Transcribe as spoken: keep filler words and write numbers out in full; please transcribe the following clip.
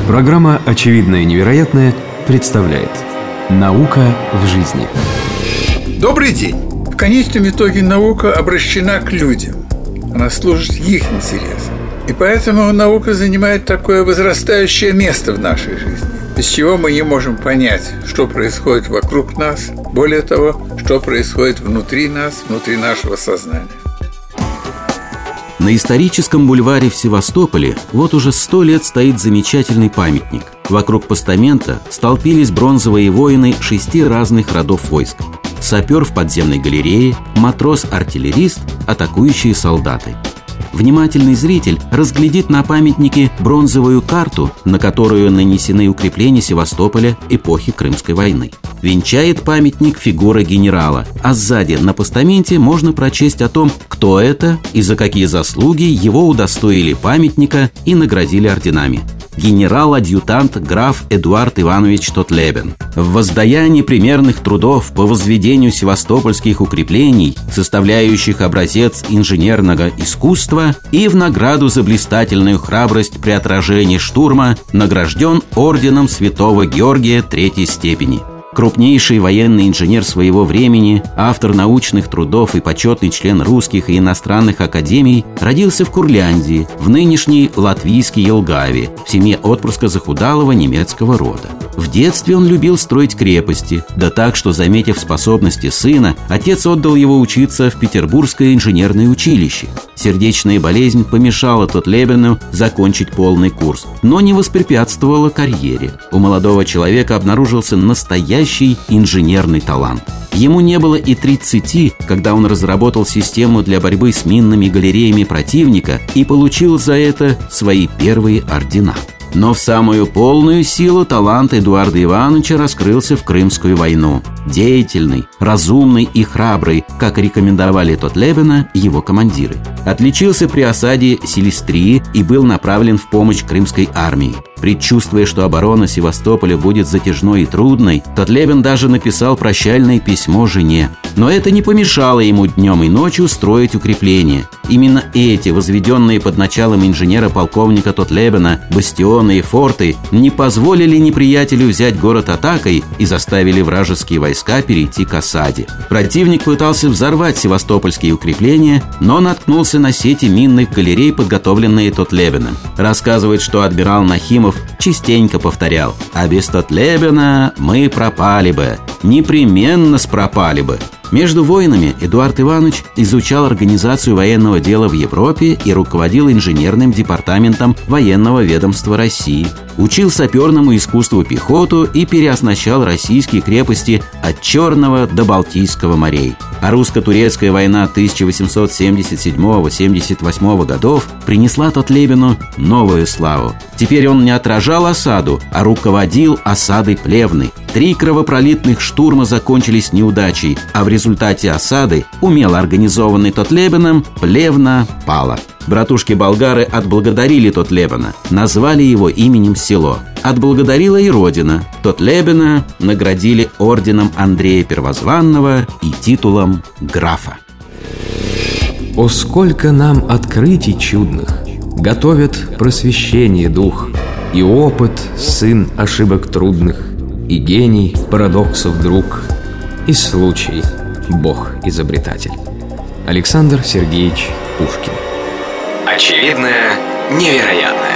Программа «Очевидное и невероятное» представляет «Наука в жизни». Добрый день! В конечном итоге наука обращена к людям. Она служит их интересам. И поэтому наука занимает такое возрастающее место в нашей жизни, без чего мы не можем понять, что происходит вокруг нас, более того, что происходит внутри нас, внутри нашего сознания. На историческом бульваре в Севастополе вот уже сто лет стоит замечательный памятник. Вокруг постамента столпились бронзовые воины шести разных родов войск. Сапер в подземной галерее, матрос-артиллерист, атакующие солдаты. Внимательный зритель разглядит на памятнике бронзовую карту, на которую нанесены укрепления Севастополя эпохи Крымской войны. Венчает памятник фигура генерала, а сзади на постаменте можно прочесть о том, кто это и за какие заслуги его удостоили памятника и наградили орденами. Генерал-адъютант граф Эдуард Иванович Тотлебен. В воздаянии примерных трудов по возведению севастопольских укреплений, составляющих образец инженерного искусства, и в награду за блистательную храбрость при отражении штурма награжден орденом Святого Георгия третьей степени. Крупнейший военный инженер своего времени, автор научных трудов и почетный член русских и иностранных академий, родился в Курляндии, в нынешней Латвийской Елгаве, в семье отпрыска захудалого немецкого рода. В детстве он любил строить крепости, да так, что, заметив способности сына, отец отдал его учиться в Петербургское инженерное училище. Сердечная болезнь помешала Тотлебену закончить полный курс, но не воспрепятствовала карьере. У молодого человека обнаружился настоящий инженерный талант. Ему не было и тридцати, когда он разработал систему для борьбы с минными галереями противника и получил за это свои первые ордена. Но в самую полную силу талант Эдуарда Ивановича раскрылся в Крымскую войну. Деятельный, разумный и храбрый, как рекомендовали Тотлебена его командиры. Отличился при осаде Силистрии и был направлен в помощь крымской армии. Предчувствуя, что оборона Севастополя будет затяжной и трудной, Тотлебен даже написал прощальное письмо жене. Но это не помешало ему днем и ночью строить укрепления. Именно эти, возведенные под началом инженера-полковника Тотлебена, бастионы и форты, не позволили неприятелю взять город атакой и заставили вражеские войска перейти к осаде. Противник пытался взорвать севастопольские укрепления, но наткнулся на сети минных галерей, подготовленные Тотлебеном. Рассказывает, что адмирал Нахимов частенько повторял: «А без Тотлебена мы пропали бы, непременно спропали бы». Между войнами Эдуард Иванович изучал организацию военного дела в Европе и руководил инженерным департаментом военного ведомства России. Учил саперному искусству пехоту и переоснащал российские крепости от Черного до Балтийского морей. А русско-турецкая война тысяча восемьсот семьдесят седьмого — семьдесят восьмого годов принесла Тотлебену новую славу. Теперь он не отражал осаду, а руководил осадой Плевны. Три кровопролитных штурма закончились неудачей, а в результате осады, умело организованной Тотлебеном, Плевна пала. Братушки-болгары отблагодарили Тотлебена, назвали его именем село. Отблагодарила и родина. Тотлебена наградили орденом Андрея Первозванного и титулом графа. О, сколько нам открытий чудных готовят просвещение дух, и опыт сын ошибок трудных, и гений парадоксов друг, и случай Бог-изобретатель. Александр Сергеевич Пушкин. Очевидное невероятное.